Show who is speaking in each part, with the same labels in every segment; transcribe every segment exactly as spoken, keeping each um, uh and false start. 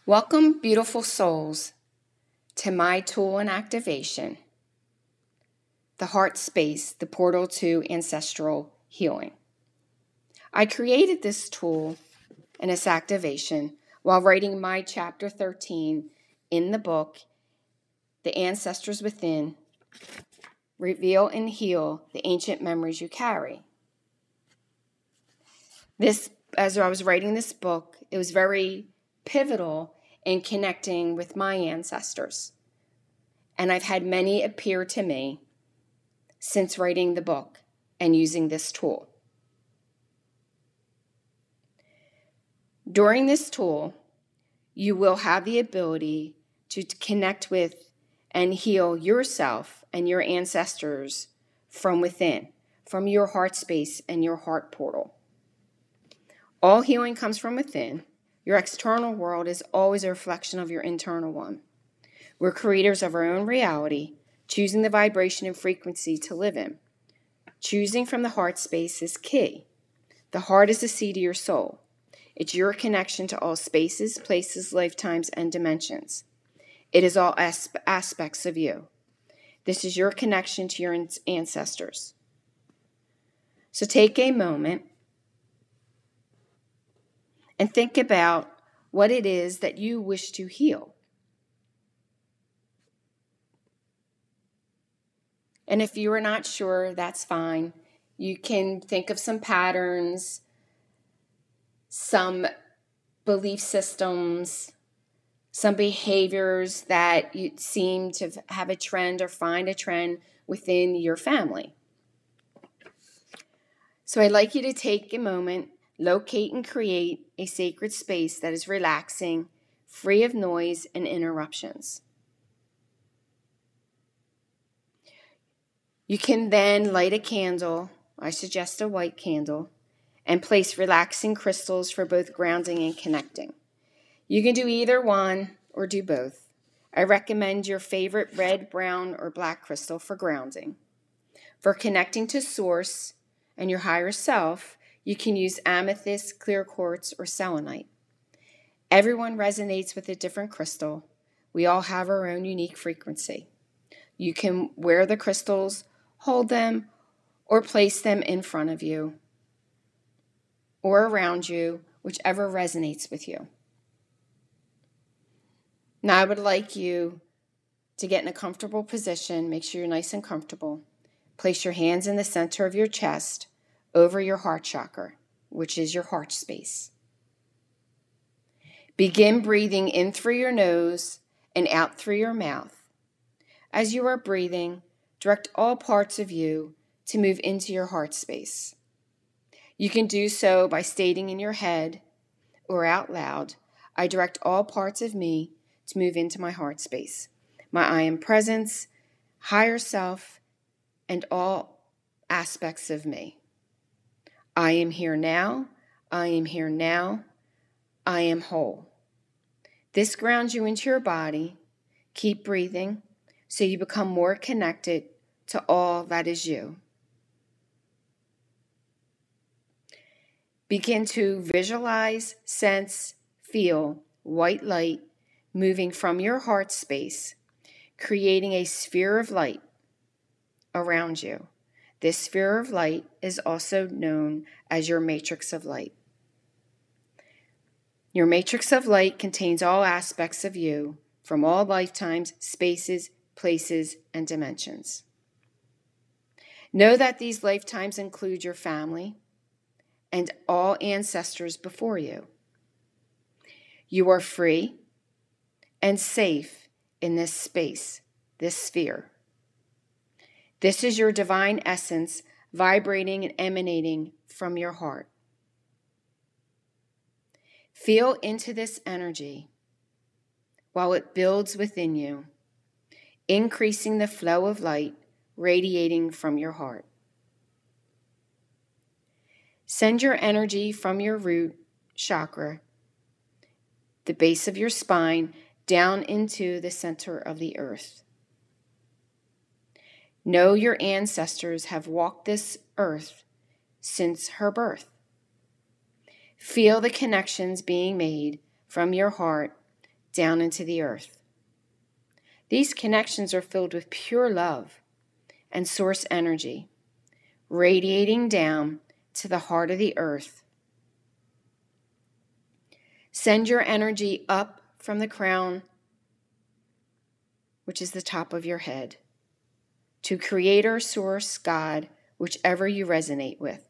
Speaker 1: Welcome, beautiful souls, to my tool and activation, the heart space, the portal to ancestral healing. I created this tool and its activation while writing my chapter thirteen in the book, The Ancestors Within, Reveal and Heal the Ancient Memories You Carry. This, as I was writing this book, it was very pivotal in connecting with my ancestors. And I've had many appear to me since writing the book and using this tool. During this tool, you will have the ability to connect with and heal yourself and your ancestors from within, from your heart space and your heart portal. All healing comes from within. Your external world is always a reflection of your internal one. We're creators of our own reality, choosing the vibration and frequency to live in. Choosing from the heart space is key. The heart is the seat of your soul. It's your connection to all spaces, places, lifetimes, and dimensions. It is all as- aspects of you. This is your connection to your ancestors. So take a moment and think about what it is that you wish to heal. And if you are not sure, that's fine. You can think of some patterns, some belief systems, some behaviors that you seem to have a trend or find a trend within your family. So I'd like you to take a moment, locate and create a sacred space that is relaxing, free of noise and interruptions. You can then light a candle, I suggest a white candle, and place relaxing crystals for both grounding and connecting. You can do either one or do both. I recommend your favorite red, brown, or black crystal for grounding. For connecting to source and your higher self, you can use amethyst, clear quartz, or selenite. Everyone resonates with a different crystal. We all have our own unique frequency. You can wear the crystals, hold them, or place them in front of you or around you, whichever resonates with you. Now I would like you to get in a comfortable position. Make sure you're nice and comfortable. Place your hands in the center of your chest over your heart chakra, which is your heart space. Begin breathing in through your nose and out through your mouth. As you are breathing, direct all parts of you to move into your heart space. You can do so by stating in your head or out loud, I direct all parts of me to move into my heart space. My I am presence, higher self, and all aspects of me. I am here now. I am here now. I am whole. This grounds you into your body. Keep breathing so you become more connected to all that is you. Begin to visualize, sense, feel white light moving from your heart space, creating a sphere of light around you. This sphere of light is also known as your matrix of light. Your matrix of light contains all aspects of you from all lifetimes, spaces, places, and dimensions. Know that these lifetimes include your family and all ancestors before you. You are free and safe in this space, this sphere. This is your divine essence vibrating and emanating from your heart. Feel into this energy while it builds within you, increasing the flow of light radiating from your heart. Send your energy from your root chakra, the base of your spine, down into the center of the earth. Know your ancestors have walked this earth since her birth. Feel the connections being made from your heart down into the earth. These connections are filled with pure love and source energy, radiating down to the heart of the earth. Send your energy up from the crown, which is the top of your head, to Creator, Source, God, whichever you resonate with.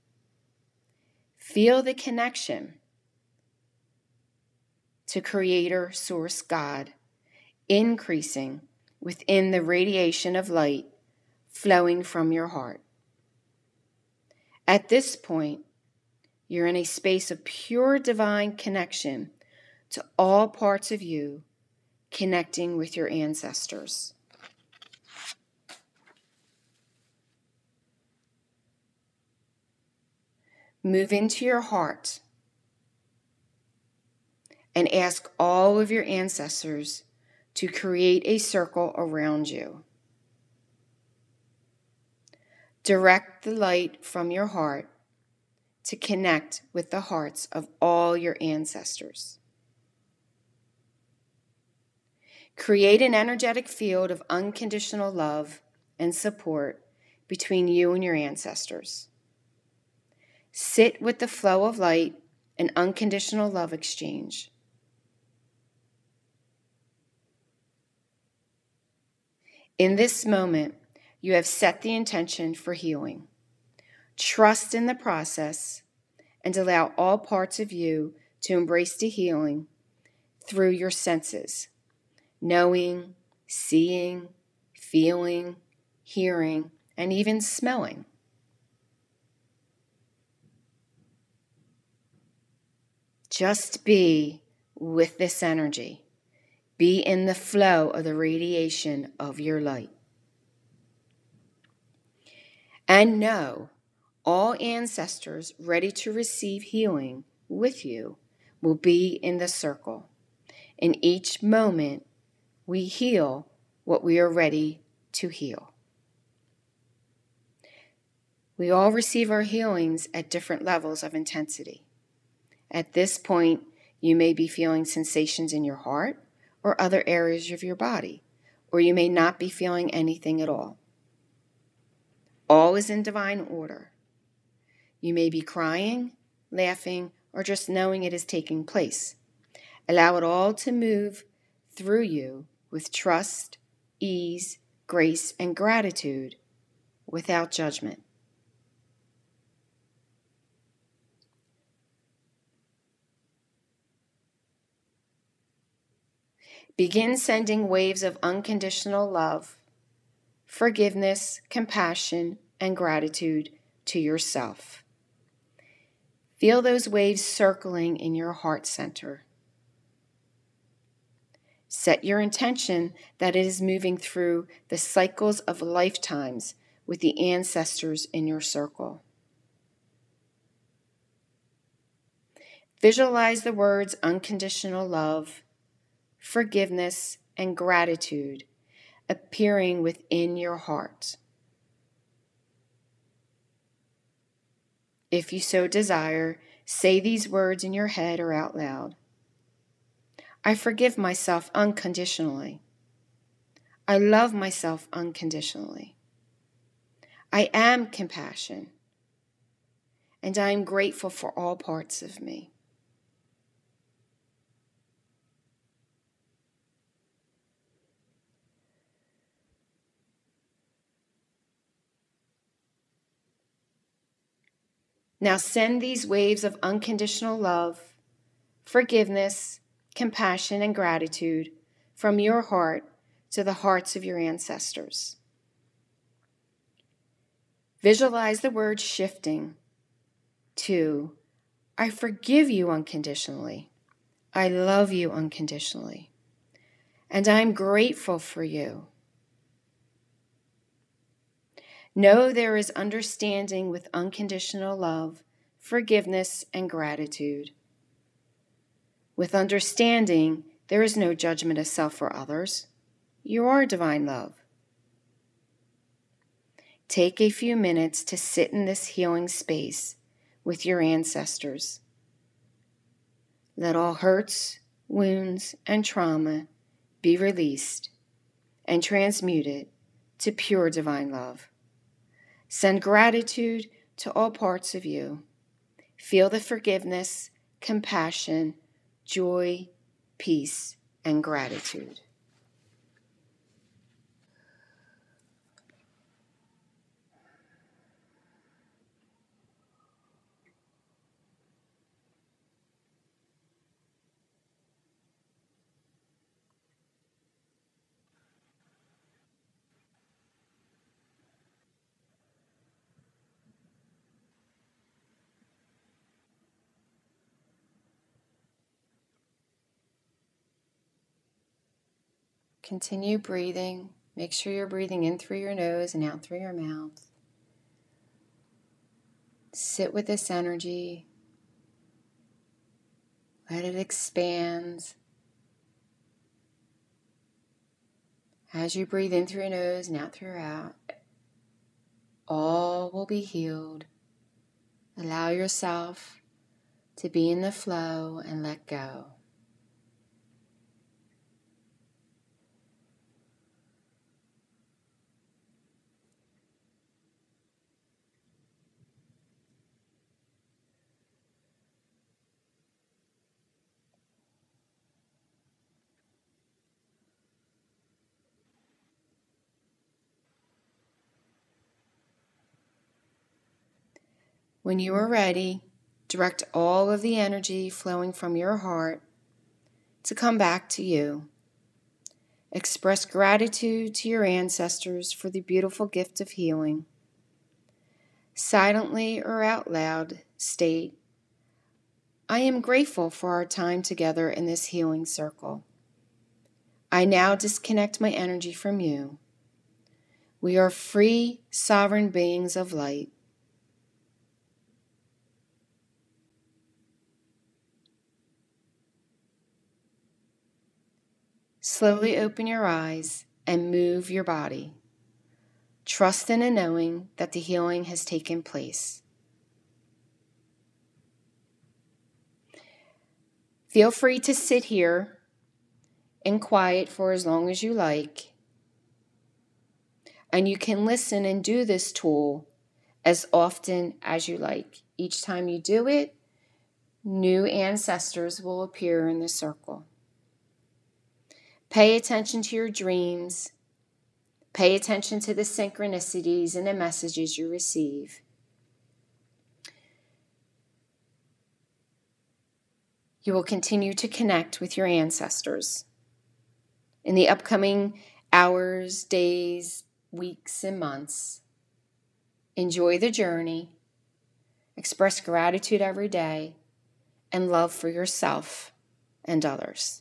Speaker 1: Feel the connection to Creator, Source, God, increasing within the radiation of light flowing from your heart. At this point, you're in a space of pure divine connection to all parts of you, connecting with your ancestors. Move into your heart and ask all of your ancestors to create a circle around you. Direct the light from your heart to connect with the hearts of all your ancestors. Create an energetic field of unconditional love and support between you and your ancestors. Sit with the flow of light and unconditional love exchange. In this moment, you have set the intention for healing. Trust in the process and allow all parts of you to embrace the healing through your senses, knowing, seeing, feeling, hearing, and even smelling. Just be with this energy. Be in the flow of the radiation of your light. And know all ancestors ready to receive healing with you will be in the circle. In each moment, we heal what we are ready to heal. We all receive our healings at different levels of intensity. At this point, you may be feeling sensations in your heart or other areas of your body, or you may not be feeling anything at all. All is in divine order. You may be crying, laughing, or just knowing it is taking place. Allow it all to move through you with trust, ease, grace, and gratitude without judgment. Begin sending waves of unconditional love, forgiveness, compassion, and gratitude to yourself. Feel those waves circling in your heart center. Set your intention that it is moving through the cycles of lifetimes with the ancestors in your circle. Visualize the words unconditional love, forgiveness, and gratitude appearing within your heart. If you so desire, say these words in your head or out loud. I forgive myself unconditionally. I love myself unconditionally. I am compassion, and I am grateful for all parts of me. Now send these waves of unconditional love, forgiveness, compassion, and gratitude from your heart to the hearts of your ancestors. Visualize the word shifting to, I forgive you unconditionally. I love you unconditionally. And I'm grateful for you. Know there is understanding with unconditional love, forgiveness, and gratitude. With understanding, there is no judgment of self or others. You are divine love. Take a few minutes to sit in this healing space with your ancestors. Let all hurts, wounds, and trauma be released and transmuted to pure divine love. Send gratitude to all parts of you. Feel the forgiveness, compassion, joy, peace, and gratitude. Continue breathing. Make sure you're breathing in through your nose and out through your mouth. Sit with this energy. Let it expand. As you breathe in through your nose and out through your out, all will be healed. Allow yourself to be in the flow and let go. When you are ready, direct all of the energy flowing from your heart to come back to you. Express gratitude to your ancestors for the beautiful gift of healing. Silently or out loud, state, I am grateful for our time together in this healing circle. I now disconnect my energy from you. We are free, sovereign beings of light. Slowly open your eyes and move your body. Trust in a knowing that the healing has taken place. Feel free to sit here in quiet for as long as you like. And you can listen and do this tool as often as you like. Each time you do it, new ancestors will appear in the circle. Pay attention to your dreams. Pay attention to the synchronicities and the messages you receive. You will continue to connect with your ancestors in the upcoming hours, days, weeks, and months. Enjoy the journey. Express gratitude every day and love for yourself and others.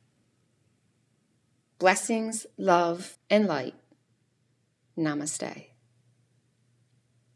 Speaker 1: Blessings, love, and light. Namaste.